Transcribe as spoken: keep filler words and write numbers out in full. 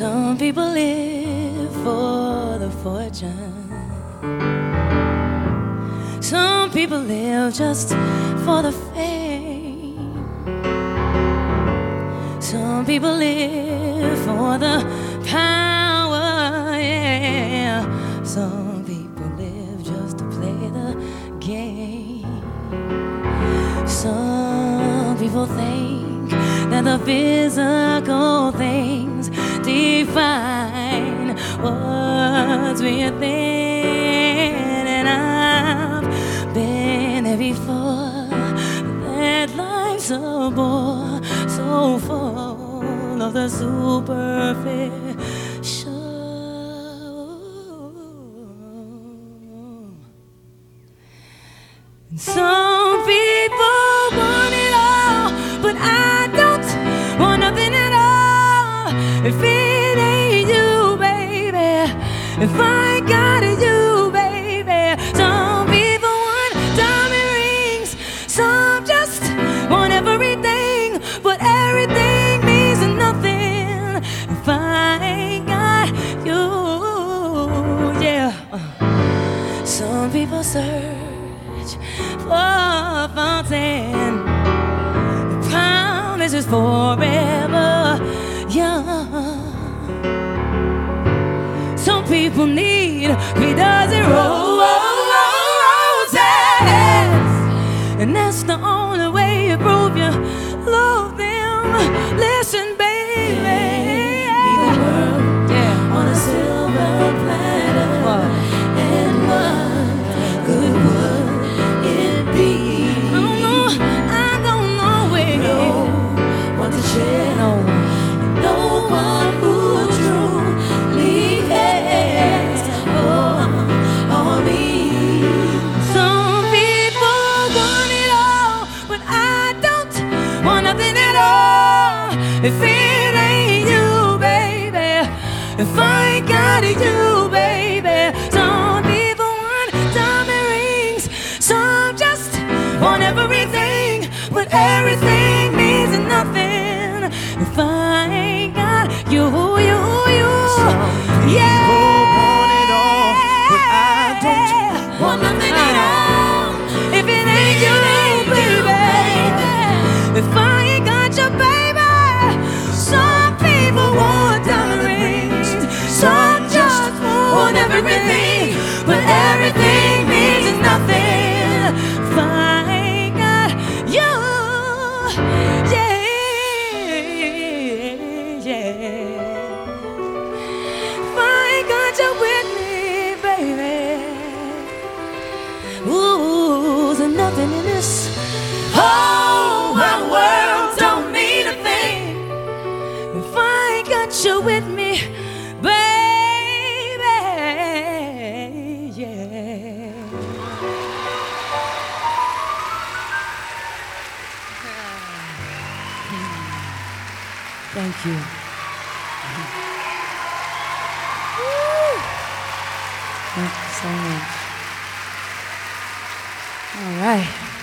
Some people live for the fortune. Some people live just for the fame. Some people live for the power, yeah. Some people live just to play the game. Some people think that the physical things define what's within, and I've been there before. That life's a bore so full of the superficial. And some people want it all, but I don't want nothing at all. If it ain't you, baby, if I ain't got you, baby. Some people want diamond rings, some just want everything, but everything means nothing if I ain't got you, yeah. Some people search for a fountain, the promise is forever young. Some people need three dozen roses, and that's the only way you prove you love them. Listen, baby, leave the world yeah. on a silver platter, what? and what good would it be? I don't know, I don't know where. No one to share, no one. No one who truly cares for me. Some people want it all, but I don't want nothing at all. If it ain't you, baby, if I ain't got you, baby. Some people want diamond rings, some just want everything, but everything means nothing if I ain't got you, you, you. Yeah. Want it all, but I don't want nothing at all. If it ain't you, baby, if I ain't got you, baby. Some people want diamond rings, some just want everything, but everything means nothing if I ain't got you, yeah, yeah. If I ain't got you with me, baby. Ooh, there's nothing in this whole wide world don't mean a thing if I ain't got you with me, baby, yeah. Thank you. Woo. Thank you so much. All right.